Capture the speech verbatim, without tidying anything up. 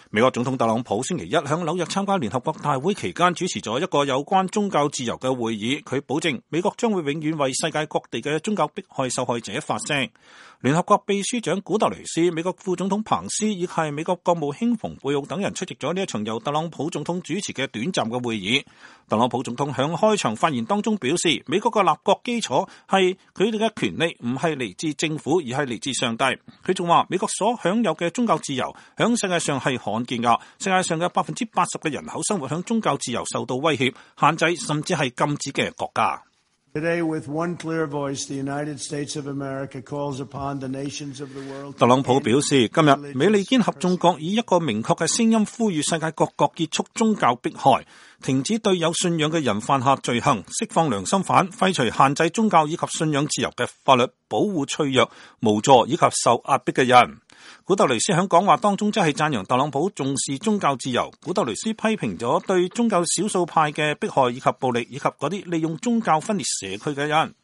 美國總統特朗普星期一喺紐約參加聯合國大會期間主持咗一個有關宗教自由嘅會議，佢保證美國將會永遠為世界各地嘅宗教迫害受害者發聲。聯合國秘書長古特雷斯、美國副總統彭斯以及美國國務卿蓬佩奧等人出席咗呢一場由特朗普總統主持嘅短暫嘅會議。特朗普總統喺開場發言當中表示，美國嘅立國基礎係佢哋嘅權利唔係嚟自政府，而係嚟自上帝。佢仲話美國所享有嘅宗教自由響世界上係罕見噶，世界上嘅百分之八十嘅人口生活響宗教自由受到威脅、限制甚至係禁止嘅國家。 Today, with one clear voice, the United States of America calls upon the nations of the world. 特朗普表示，今日美利堅合眾國以一個明確嘅聲音呼籲世界各國結束宗教迫害，停止對有信仰嘅人犯下罪行，釋放良心犯，廢除限制宗教以及信仰自由嘅法律，保護脆弱、無助以及受壓迫嘅人。古特雷斯喺講話當中真係讚揚特朗普重視宗教自由。古特雷斯批評咗對宗教少數派嘅迫害以及暴力，以及嗰啲利用宗教分裂社區嘅人。